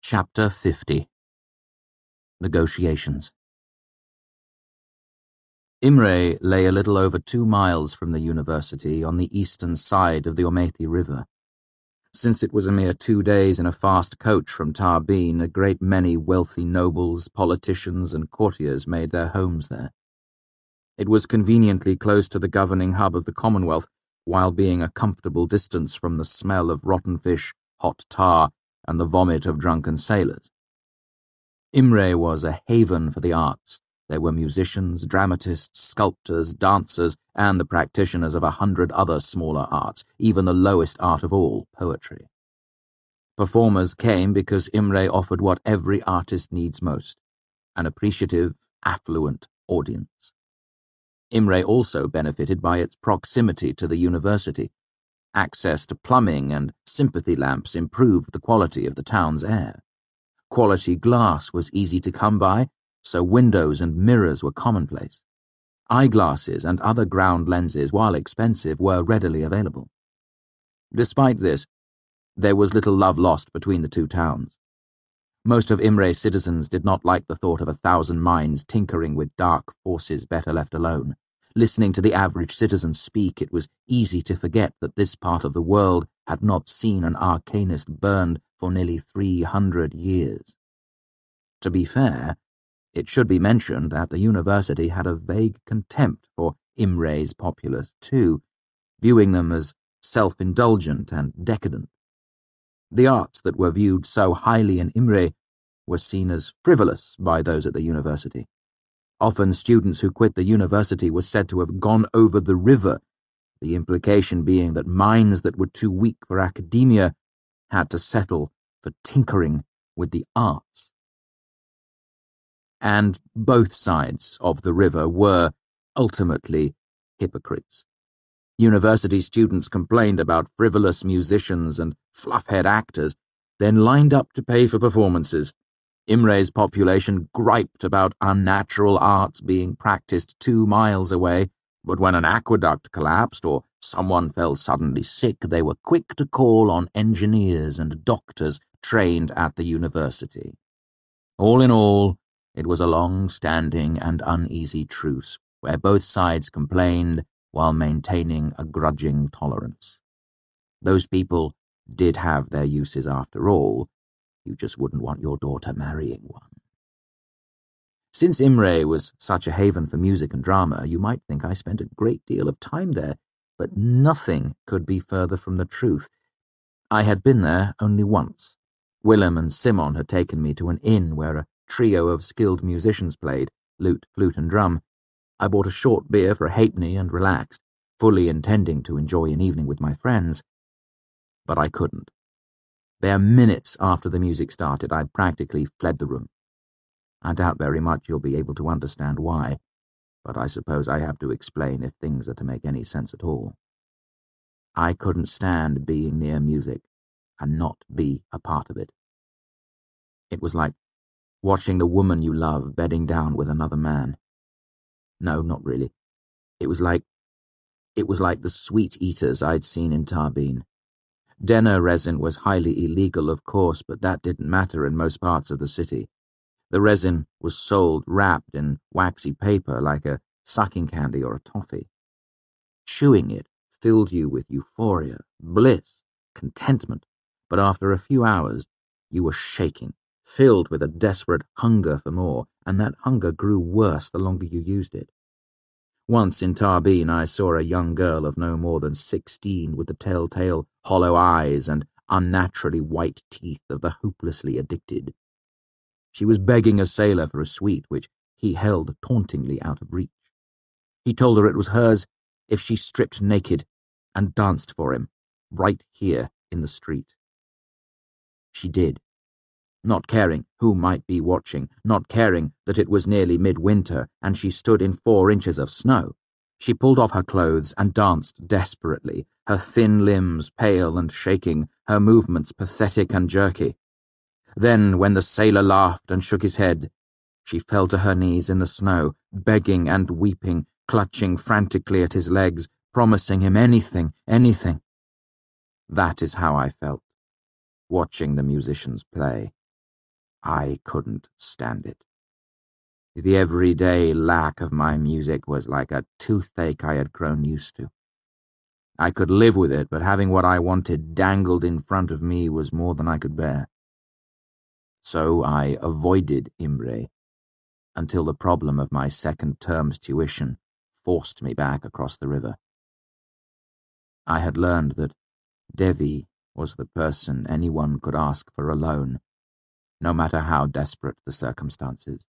Chapter 50. Negotiations. Imre lay a little over 2 miles from the university on the eastern side of the Ormethi River. Since it was a mere 2 days in a fast coach from Tarbin, a great many wealthy nobles, politicians, and courtiers made their homes there. It was conveniently close to the governing hub of the Commonwealth, while being a comfortable distance from the smell of rotten fish, hot tar, and the vomit of drunken sailors. Imre was a haven for the arts. There were musicians, dramatists, sculptors, dancers, and the practitioners of 100 other smaller arts, even the lowest art of all, poetry. Performers came because Imre offered what every artist needs most, an appreciative, affluent audience. Imre also benefited by its proximity to the university. Access to plumbing and sympathy lamps improved the quality of the town's air. Quality glass was easy to come by, so windows and mirrors were commonplace. Eyeglasses and other ground lenses, while expensive, were readily available. Despite this, there was little love lost between the two towns. Most of Imre's citizens did not like the thought of 1,000 minds tinkering with dark forces better left alone. Listening to the average citizen speak, it was easy to forget that this part of the world had not seen an arcanist burned for nearly 300 years. To be fair, it should be mentioned that the university had a vague contempt for Imre's populace too, viewing them as self-indulgent and decadent. The arts that were viewed so highly in Imre were seen as frivolous by those at the university. Often students who quit the university were said to have gone over the river, the implication being that minds that were too weak for academia had to settle for tinkering with the arts. And both sides of the river were, ultimately, hypocrites. University students complained about frivolous musicians and fluffhead actors, then lined up to pay for performances. Imre's population griped about unnatural arts being practiced 2 miles away, but when an aqueduct collapsed or someone fell suddenly sick, they were quick to call on engineers and doctors trained at the university. All in all, it was a long-standing and uneasy truce, where both sides complained while maintaining a grudging tolerance. Those people did have their uses after all. You just wouldn't want your daughter marrying one. Since Imre was such a haven for music and drama, you might think I spent a great deal of time there, but nothing could be further from the truth. I had been there only once. Willem and Simon had taken me to an inn where a trio of skilled musicians played, lute, flute, and drum. I bought a short beer for a halfpenny and relaxed, fully intending to enjoy an evening with my friends. But I couldn't. Bare minutes after the music started, I practically fled the room. I doubt very much you'll be able to understand why, but I suppose I have to explain if things are to make any sense at all. I couldn't stand being near music and not be a part of it. It was like watching the woman you love bedding down with another man. No, not really. It was like the sweet eaters I'd seen in Tarbin. Denner resin was highly illegal, of course, but that didn't matter in most parts of the city. The resin was sold wrapped in waxy paper like a sucking candy or a toffee. Chewing it filled you with euphoria, bliss, contentment, but after a few hours you were shaking, filled with a desperate hunger for more, and that hunger grew worse the longer you used it. Once in Tarbin I saw a young girl of no more than 16 with the telltale hollow eyes and unnaturally white teeth of the hopelessly addicted. She was begging a sailor for a sweet which he held tauntingly out of reach. He told her it was hers if she stripped naked and danced for him, right here in the street. She did, not caring who might be watching, not caring that it was nearly midwinter and she stood in 4 inches of snow. She pulled off her clothes and danced desperately, her thin limbs pale and shaking, her movements pathetic and jerky. Then, when the sailor laughed and shook his head, she fell to her knees in the snow, begging and weeping, clutching frantically at his legs, promising him anything, anything. That is how I felt, watching the musicians play. I couldn't stand it. The everyday lack of my music was like a toothache I had grown used to. I could live with it, but having what I wanted dangled in front of me was more than I could bear. So I avoided Imre until the problem of my second term's tuition forced me back across the river. I had learned that Devi was the person anyone could ask for a loan, no matter how desperate the circumstances.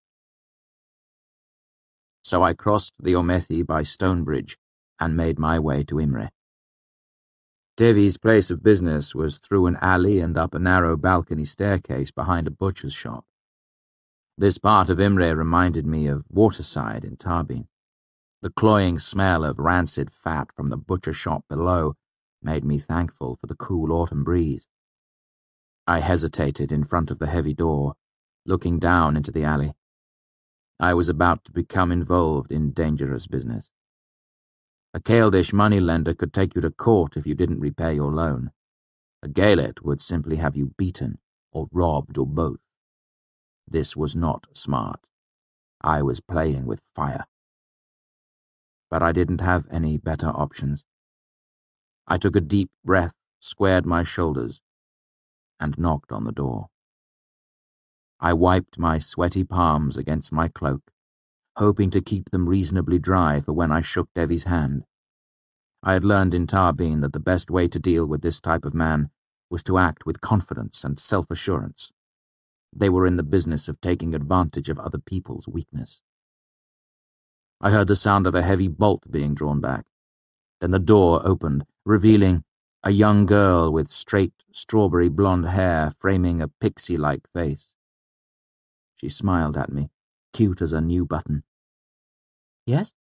So I crossed the Omethi by Stonebridge and made my way to Imre. Devi's place of business was through an alley and up a narrow balcony staircase behind a butcher's shop. This part of Imre reminded me of Waterside in Tarbin. The cloying smell of rancid fat from the butcher shop below made me thankful for the cool autumn breeze. I hesitated in front of the heavy door, looking down into the alley. I was about to become involved in dangerous business. A Caeldish moneylender could take you to court if you didn't repay your loan. A Gaelet would simply have you beaten, or robbed, or both. This was not smart. I was playing with fire. But I didn't have any better options. I took a deep breath, squared my shoulders, and knocked on the door. I wiped my sweaty palms against my cloak, hoping to keep them reasonably dry for when I shook Devi's hand. I had learned in Tarbin that the best way to deal with this type of man was to act with confidence and self-assurance. They were in the business of taking advantage of other people's weakness. I heard the sound of a heavy bolt being drawn back. Then the door opened, revealing a young girl with straight, strawberry blonde hair framing a pixie-like face. She smiled at me, cute as a new button. "Yes?"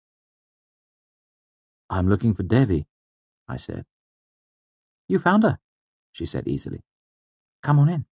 "I'm looking for Devi," I said. "You found her," she said easily. "Come on in."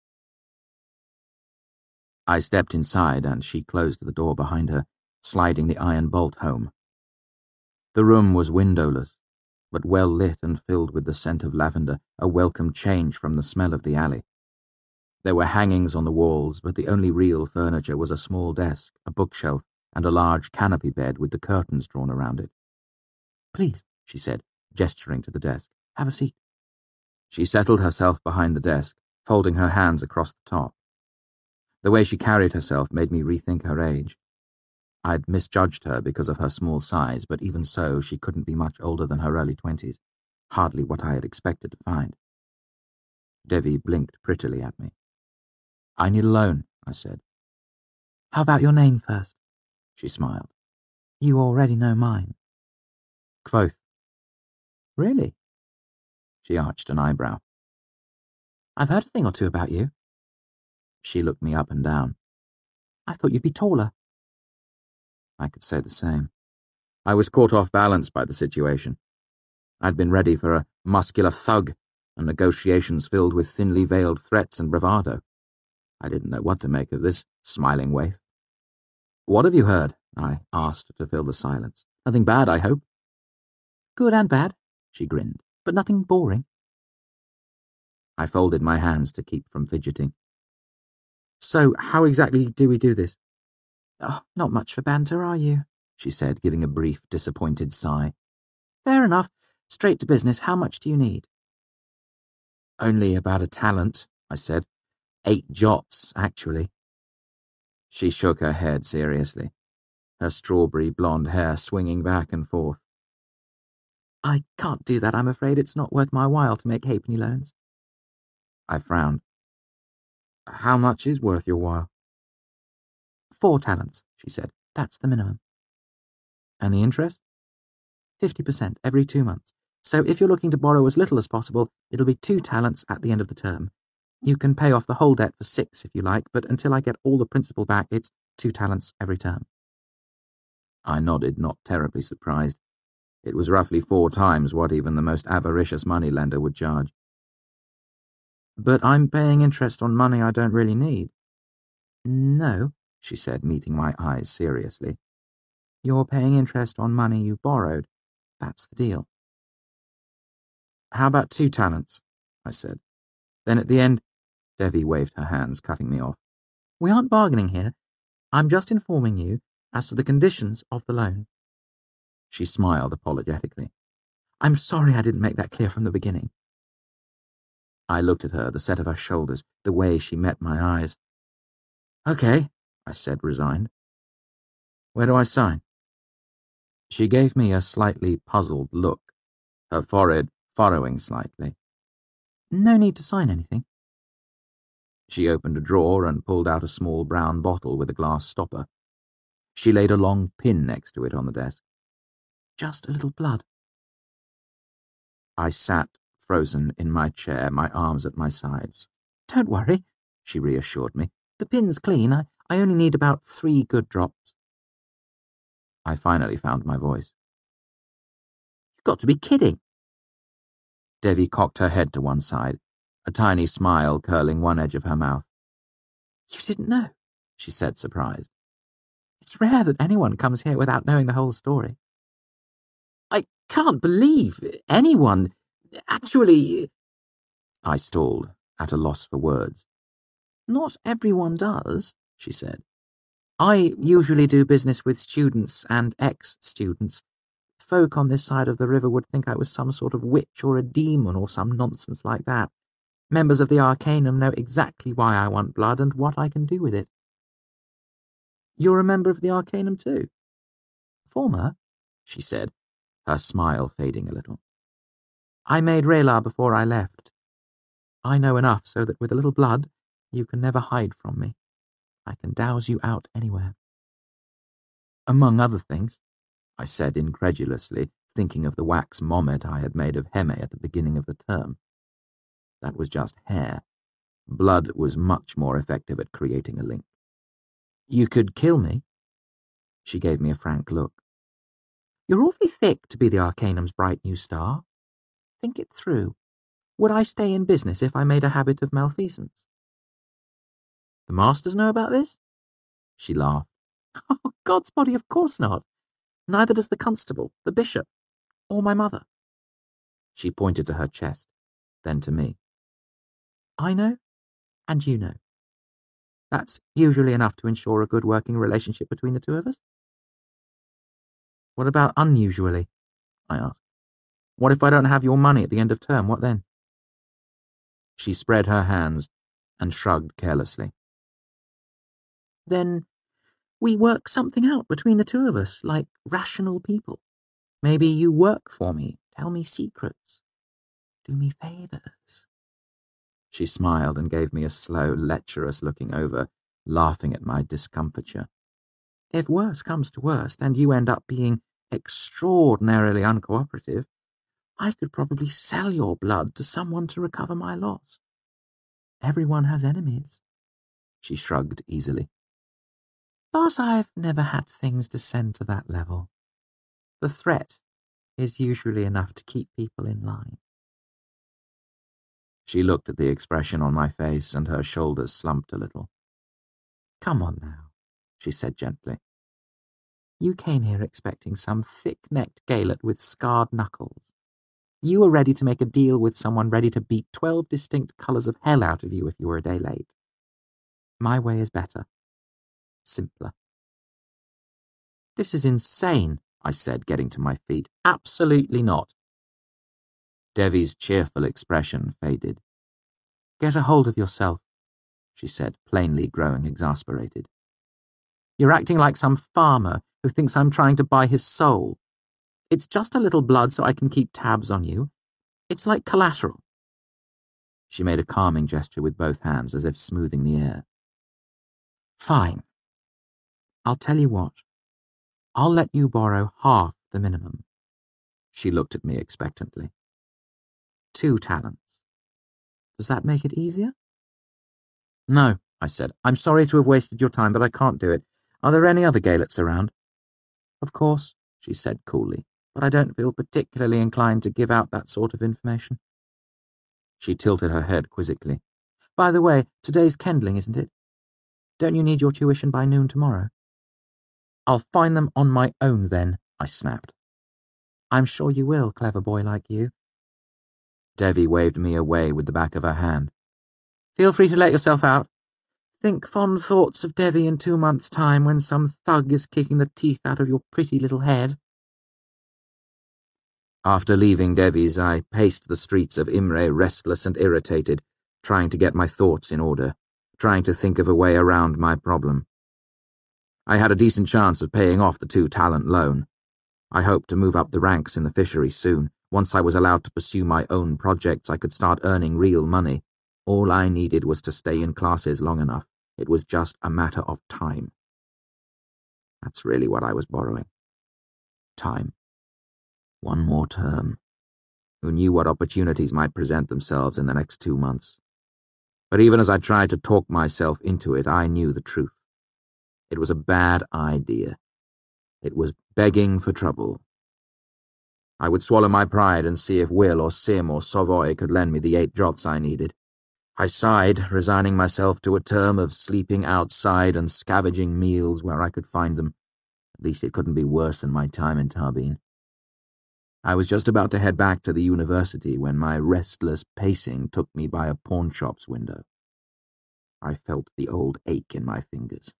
I stepped inside and she closed the door behind her, sliding the iron bolt home. The room was windowless, but well lit and filled with the scent of lavender, a welcome change from the smell of the alley. There were hangings on the walls, but the only real furniture was a small desk, a bookshelf, and a large canopy bed with the curtains drawn around it. "Please," she said, gesturing to the desk, "have a seat." She settled herself behind the desk, folding her hands across the top. The way she carried herself made me rethink her age. I'd misjudged her because of her small size, but even so, she couldn't be much older than her early 20s, hardly what I had expected to find. Devi blinked prettily at me. "I need a loan," I said. "How about your name first?" She smiled. "You already know mine." "Kvothe." "Really?" She arched an eyebrow. "I've heard a thing or two about you." She looked me up and down. "I thought you'd be taller." I could say the same. I was caught off balance by the situation. I'd been ready for a muscular thug and negotiations filled with thinly veiled threats and bravado. I didn't know what to make of this smiling waif. "What have you heard?" I asked to fill the silence. "Nothing bad, I hope." "Good and bad," she grinned, "but nothing boring." I folded my hands to keep from fidgeting. "So how exactly do we do this?" "Oh, not much for banter, are you?" she said, giving a brief, disappointed sigh. "Fair enough. Straight to business, how much do you need?" "Only about a talent," I said. 8 jots, actually. She shook her head seriously, her strawberry blonde hair swinging back and forth. "I can't do that, I'm afraid. It's not worth my while to make halfpenny loans." I frowned. "How much is worth your while?" "4 talents," she said. "That's the minimum." "And the interest?" 50% every 2 months. So if you're looking to borrow as little as possible, it'll be 2 talents at the end of the term. You can pay off the whole debt for 6 if you like, but until I get all the principal back, it's 2 talents every term." I nodded, not terribly surprised. It was roughly 4 times what even the most avaricious moneylender would charge. "But I'm paying interest on money I don't really need." "No," she said, meeting my eyes seriously. "You're paying interest on money you borrowed. That's the deal." "How about 2 talents?" I said. "Then at the end—" Devi waved her hands, cutting me off. We aren't bargaining here. I'm just informing you as to the conditions of the loan. She smiled apologetically. I'm sorry I didn't make that clear from the beginning. I looked at her, the set of her shoulders, the way she met my eyes. Okay, I said, resigned. Where do I sign? She gave me a slightly puzzled look, her forehead furrowing slightly. No need to sign anything. She opened a drawer and pulled out a small brown bottle with a glass stopper. She laid a long pin next to it on the desk. Just a little blood. I sat, frozen in my chair, my arms at my sides. Don't worry, she reassured me. The pin's clean. I only need about 3 good drops. I finally found my voice. You've got to be kidding. Devi cocked her head to one side, a tiny smile curling one edge of her mouth. You didn't know, she said, surprised. It's rare that anyone comes here without knowing the whole story. I can't believe anyone actually... I stalled, at a loss for words. Not everyone does, she said. I usually do business with students and ex-students. Folk on this side of the river would think I was some sort of witch or a demon or some nonsense like that. Members of the Arcanum know exactly why I want blood and what I can do with it. You're a member of the Arcanum too? Former, she said, her smile fading a little. I made Raylar before I left. I know enough so that with a little blood, you can never hide from me. I can douse you out anywhere. Among other things, I said incredulously, thinking of the wax mommet I had made of Heme at the beginning of the term. That was just hair. Blood was much more effective at creating a link. You could kill me. She gave me a frank look. You're awfully thick to be the Arcanum's bright new star. Think it through. Would I stay in business if I made a habit of malfeasance? The masters know about this? She laughed. Oh, God's body, of course not. Neither does the constable, the bishop, or my mother. She pointed to her chest, then to me. I know, and you know. That's usually enough to ensure a good working relationship between the two of us. What about unusually? I asked. What if I don't have your money at the end of term? What then? She spread her hands and shrugged carelessly. Then we work something out between the two of us, like rational people. Maybe you work for me, tell me secrets, do me favors. She smiled and gave me a slow, lecherous looking over, laughing at my discomfiture. If worse comes to worst and you end up being extraordinarily uncooperative, I could probably sell your blood to someone to recover my loss. Everyone has enemies. She shrugged easily. But I've never had things descend to that level. The threat is usually enough to keep people in line. She looked at the expression on my face and her shoulders slumped a little. Come on now, she said gently. You came here expecting some thick-necked Gaelot with scarred knuckles. You were ready to make a deal with someone ready to beat 12 distinct colours of hell out of you if you were a day late. My way is better. Simpler. This is insane, I said, getting to my feet. Absolutely not. Devi's cheerful expression faded. Get a hold of yourself, she said, plainly growing exasperated. You're acting like some farmer who thinks I'm trying to buy his soul. It's just a little blood so I can keep tabs on you. It's like collateral. She made a calming gesture with both hands as if smoothing the air. Fine. I'll tell you what. I'll let you borrow half the minimum. She looked at me expectantly. 2 talents. Does that make it easier? No, I said. I'm sorry to have wasted your time, but I can't do it. Are there any other Gaelots around? Of course, she said coolly, but I don't feel particularly inclined to give out that sort of information. She tilted her head quizzically. By the way, today's Kendling, isn't it? Don't you need your tuition by noon tomorrow? I'll find them on my own then, I snapped. I'm sure you will, clever boy like you. Devi waved me away with the back of her hand. Feel free to let yourself out. Think fond thoughts of Devi in 2 months' time when some thug is kicking the teeth out of your pretty little head. After leaving Devi's, I paced the streets of Imre, restless and irritated, trying to get my thoughts in order, trying to think of a way around my problem. I had a decent chance of paying off the 2-talent loan. I hoped to move up the ranks in the fishery soon. Once I was allowed to pursue my own projects, I could start earning real money. All I needed was to stay in classes long enough. It was just a matter of time. That's really what I was borrowing. Time. One more term. Who knew what opportunities might present themselves in the next 2 months? But even as I tried to talk myself into it, I knew the truth. It was a bad idea. It was begging for trouble. I would swallow my pride and see if Will or Sim or Savoy could lend me the 8 jots I needed. I sighed, resigning myself to a term of sleeping outside and scavenging meals where I could find them. At least it couldn't be worse than my time in Tarbeen. I was just about to head back to the university when my restless pacing took me by a pawnshop's window. I felt the old ache in my fingers.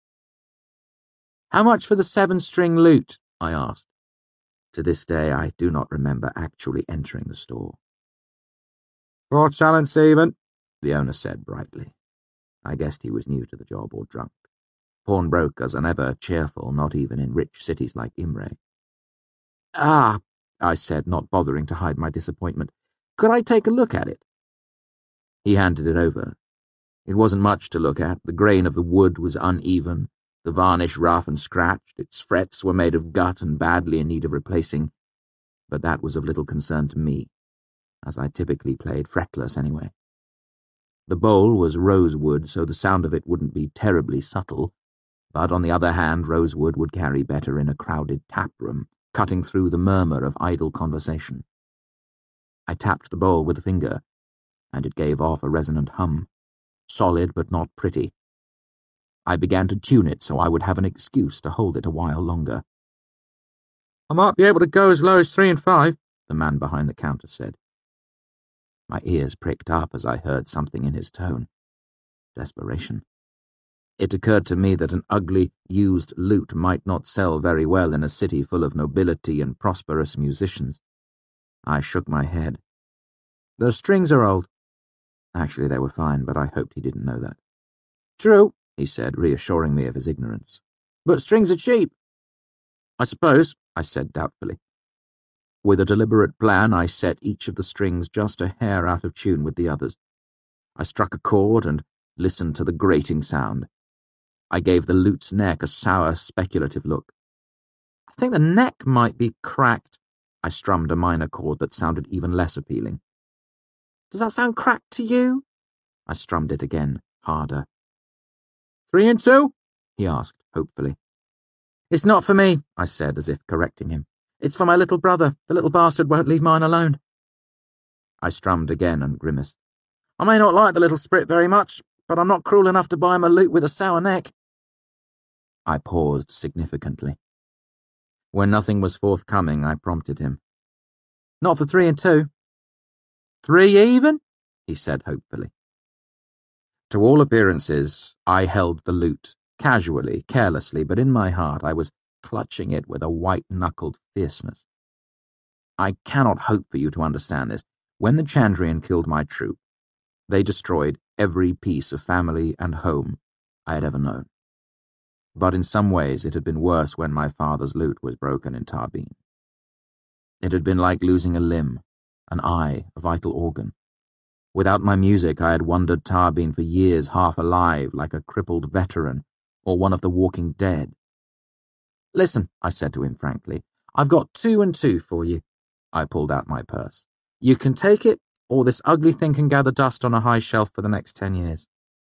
"How much for the 7-string lute?" I asked. To this day, I do not remember actually entering the store. "4 talents even," the owner said brightly. I guessed he was new to the job or drunk. Pawnbrokers are never cheerful, not even in rich cities like Imre. "Ah," I said, not bothering to hide my disappointment. "Could I take a look at it?" He handed it over. It wasn't much to look at. The grain of the wood was uneven, the varnish rough and scratched, its frets were made of gut and badly in need of replacing, but that was of little concern to me, as I typically played fretless anyway. The bowl was rosewood, so the sound of it wouldn't be terribly subtle, but on the other hand, rosewood would carry better in a crowded tap room, cutting through the murmur of idle conversation. I tapped the bowl with a finger, and it gave off a resonant hum, solid but not pretty. I began to tune it so I would have an excuse to hold it a while longer. "I might be able to go as low as 3 and 5, the man behind the counter said. My ears pricked up as I heard something in his tone. Desperation. It occurred to me that an ugly, used lute might not sell very well in a city full of nobility and prosperous musicians. I shook my head. "The strings are old." Actually, they were fine, but I hoped he didn't know that. "True," he said, reassuring me of his ignorance. "But strings are cheap." "I suppose," I said doubtfully. With a deliberate plan, I set each of the strings just a hair out of tune with the others. I struck a chord and listened to the grating sound. I gave the lute's neck a sour, speculative look. "I think the neck might be cracked." I strummed a minor chord that sounded even less appealing. "Does that sound cracked to you?" I strummed it again, harder. 3 and 2? He asked, hopefully. "It's not for me," I said, as if correcting him. "It's for my little brother. The little bastard won't leave mine alone." I strummed again and grimaced. "I may not like the little sprit very much, but I'm not cruel enough to buy him a lute with a sour neck." I paused significantly. When nothing was forthcoming, I prompted him. "Not for 3 and 2. 3 even?" he said hopefully. To all appearances, I held the lute, casually, carelessly, but in my heart I was clutching it with a white-knuckled fierceness. I cannot hope for you to understand this. When the Chandrian killed my troop, they destroyed every piece of family and home I had ever known. But in some ways it had been worse when my father's lute was broken in Tarbeen. It had been like losing a limb, an eye, a vital organ. Without my music, I had wandered Tarbeen for years half alive, like a crippled veteran, or one of the walking dead. "Listen," I said to him frankly, "I've got 2 and 2 for you." I pulled out my purse. "You can take it, or this ugly thing can gather dust on a high shelf for the next 10 years.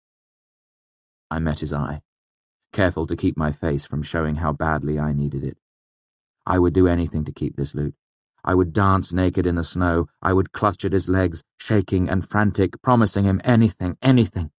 I met his eye, careful to keep my face from showing how badly I needed it. I would do anything to keep this lute. I would dance naked in the snow. I would clutch at his legs, shaking and frantic, promising him anything, anything.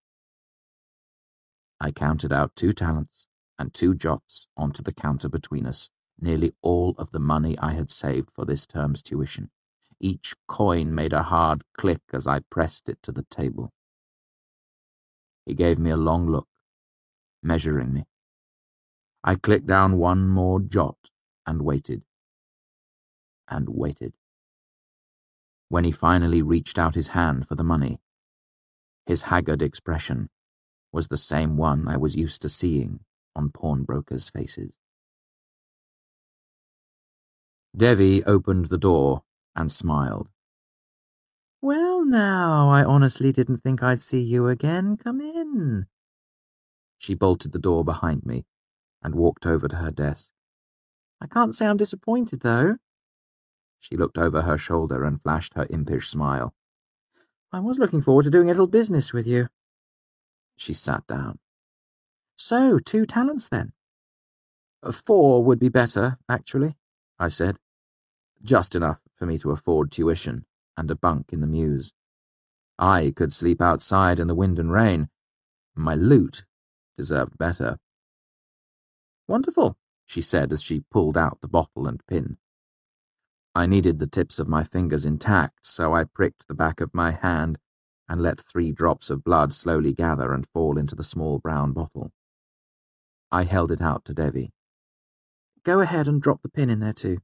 I counted out 2 talents and 2 jots onto the counter between us, nearly all of the money I had saved for this term's tuition. Each coin made a hard click as I pressed it to the table. He gave me a long look, measuring me. I clicked down one more jot and waited. And waited. When he finally reached out his hand for the money, his haggard expression was the same one I was used to seeing on pawnbrokers' faces. Devi opened the door and smiled. "Well now, I honestly didn't think I'd see you again. Come in." She bolted the door behind me and walked over to her desk. "I can't say I'm disappointed, though." She looked over her shoulder and flashed her impish smile. "I was looking forward to doing a little business with you." She sat down. "So, 2 talents then?" "4 would be better, actually," I said. "Just enough for me to afford tuition and a bunk in the mews. I could sleep outside in the wind and rain. My loot deserved better." "Wonderful," she said as she pulled out the bottle and pin. I needed the tips of my fingers intact, so I pricked the back of my hand and let 3 drops of blood slowly gather and fall into the small brown bottle. I held it out to Devi. "Go ahead and drop the pin in there too."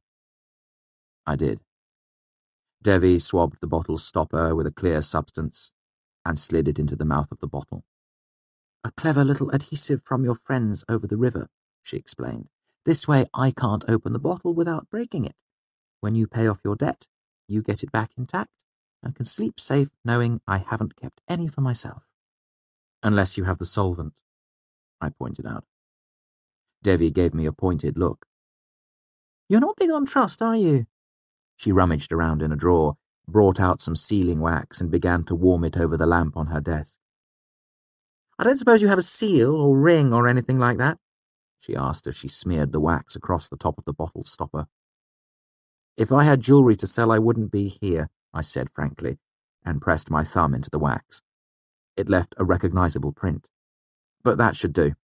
I did. Devi swabbed the bottle's stopper with a clear substance and slid it into the mouth of the bottle. "A clever little adhesive from your friends over the river," she explained. "This way I can't open the bottle without breaking it. When you pay off your debt, you get it back intact and can sleep safe knowing I haven't kept any for myself." "Unless you have the solvent," I pointed out. Devi gave me a pointed look. "You're not big on trust, are you?" She rummaged around in a drawer, brought out some sealing wax and began to warm it over the lamp on her desk. "I don't suppose you have a seal or ring or anything like that?" she asked as she smeared the wax across the top of the bottle stopper. "If I had jewellery to sell, I wouldn't be here," I said frankly, and pressed my thumb into the wax. It left a recognisable print. "But that should do."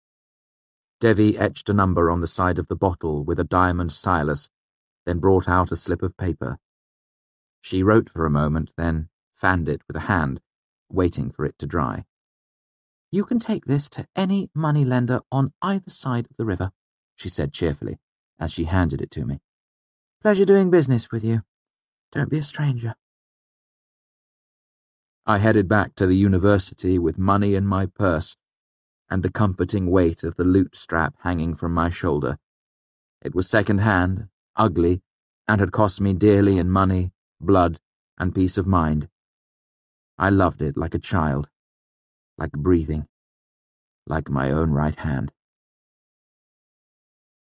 Devi etched a number on the side of the bottle with a diamond stylus, then brought out a slip of paper. She wrote for a moment, then fanned it with a hand, waiting for it to dry. "You can take this to any money-lender on either side of the river," she said cheerfully, as she handed it to me. "Pleasure doing business with you. Don't be a stranger." I headed back to the university with money in my purse and the comforting weight of the loot strap hanging from my shoulder. It was second-hand, ugly, and had cost me dearly in money, blood, and peace of mind. I loved it like a child, like breathing, like my own right hand.